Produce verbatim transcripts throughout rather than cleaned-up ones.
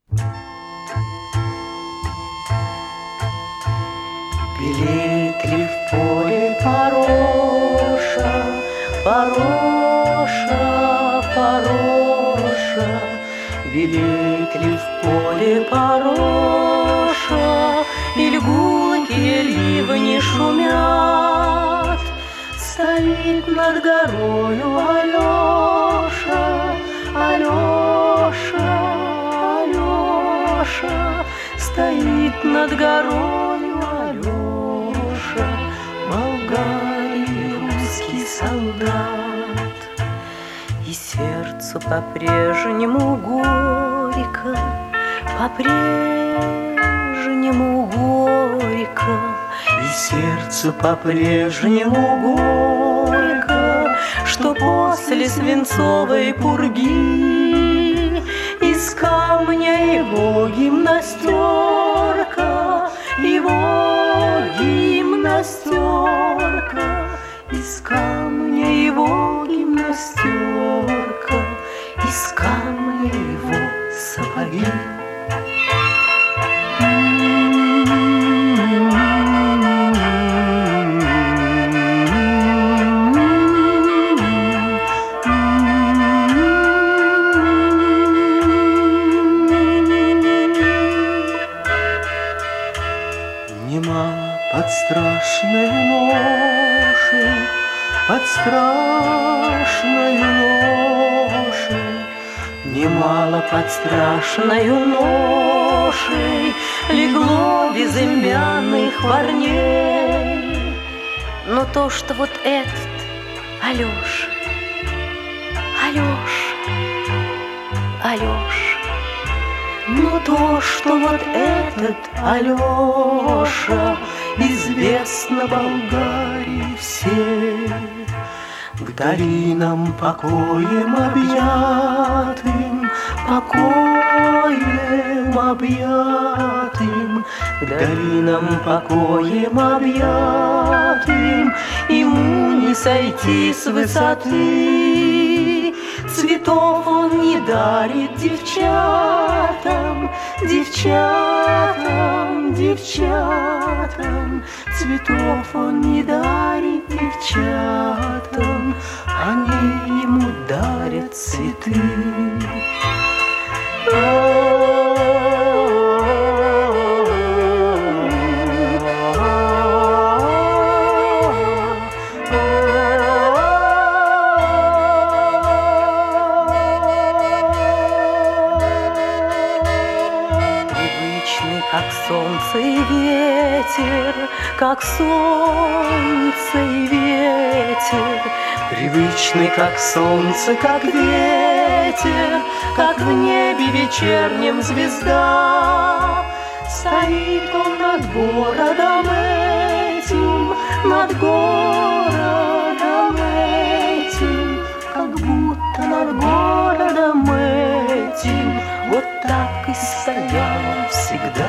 Белеет ли в поле пороша, пороша, пороша? Белеет ли в поле пороша, и гулкие ливни шумят? Стоит над горою Алеша, Алеша, Алеша. Стоит над горою Алеша, болгарин, русский солдат. И сердцу по-прежнему горько, по-прежнему горько. И сердцу по-прежнему горько, что после свинцовой пурги из камня его гимнастерка, его гимнастерка, из камня его гимнастерка, из камня его сапоги. Под страшной ношей, под страшной ношей, немало под страшной ношей легло безымянных парней. Но то, что вот этот Алеша, Алеша, Алеша, но то, что вот этот Алеша известно Болгарии всей, к долинам покоем объятым, покоем объятым, к долинам покоем объятым, ему не сойти с высоты. Цветов он не дарит девчатам, девчатам, девчатам. Цветов он не дарит девчатам, они ему дарят цветы. Как солнце и ветер, как солнце и ветер, привычный, как солнце, как ветер, как в небе вечернем звезда. Стоит он над городом этим, над городом этим, как будто над городом этим, вот так и стоял всегда.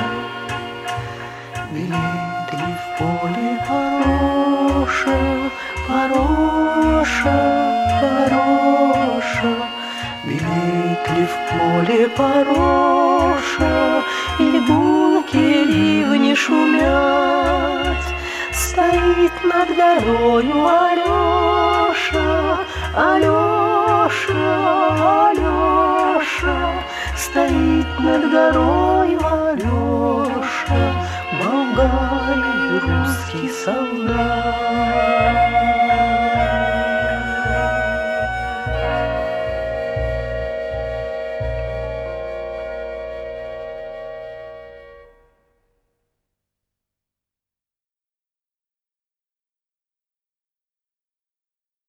Белеет ли в поле пороша, пороша, пороша? Белеет ли в поле пороша, и гулкие ливни шумят? Стоит над горою Алеша, Алеша, Алеша. Стоит над горою Алеша, болгарин, русский солдат.